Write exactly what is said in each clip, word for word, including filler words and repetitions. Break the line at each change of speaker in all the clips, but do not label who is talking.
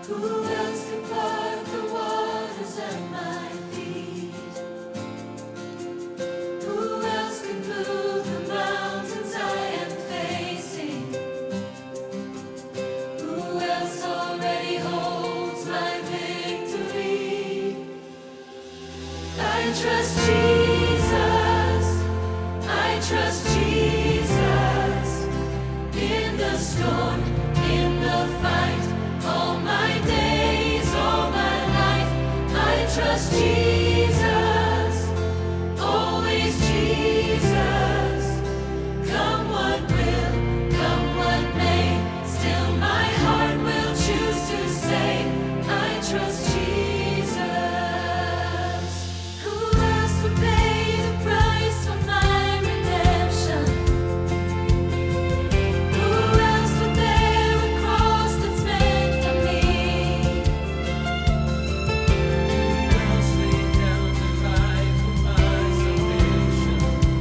Who else can part the waters at my feet? Who else can move the mountains I am facing? Who else already holds my victory? I trust Jesus. I trust Jesus. In the storm, in the fight, all my days, all my life, I trust Jesus, always Jesus. Come what will, come what may, still my heart will choose to say, I trust Jesus. Who else would pay the price for my redemption? Who else would bear a cross that's meant for me? Who else laid down their life for my salvation?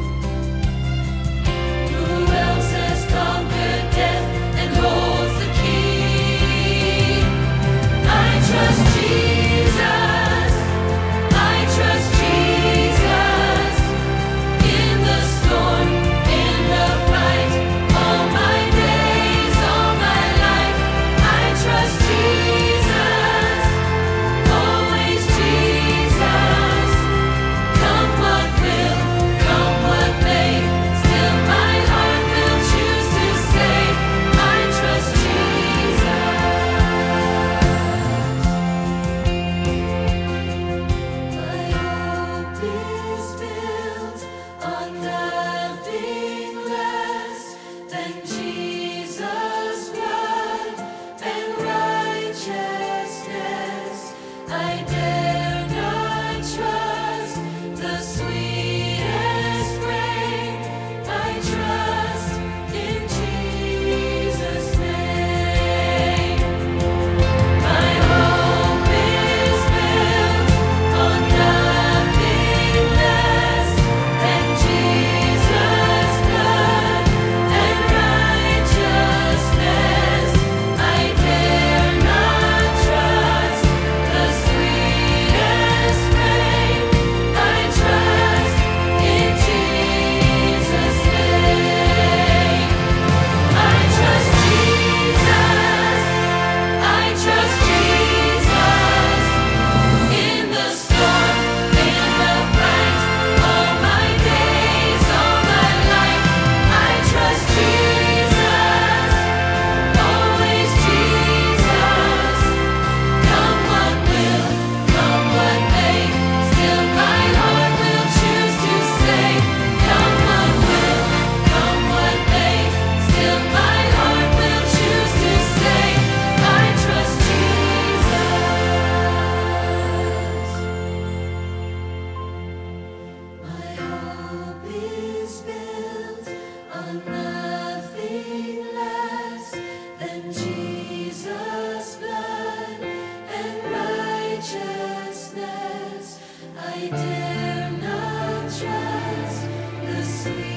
Who else has conquered death and holds the key? I trust Jesus. I trust Jesus. In the storm, in the fight, all my days, all my life, I trust Jesus, always Jesus. Come what will, come what may, still my heart will choose to say, I trust Jesus. My hope is built on nothing less than Jesus' blood and righteousness. I dare not trust the sweetest frame. I trust in Jesus' name. My hope is built on nothing less than Jesus' blood and righteousness. I dare not trust the sweetest frame. I trust in Jesus' name. I trust Jesus. I trust Jesus. In the storm, in the fight, all my days, all my life, I trust Jesus, always Jesus. Come what will, come what may, still my heart will choose to say, come what will, come what may, still my heart will choose to say, I trust Jesus. My hope is built on nothing less than Jesus' blood and righteousness. I dare not trust the sweet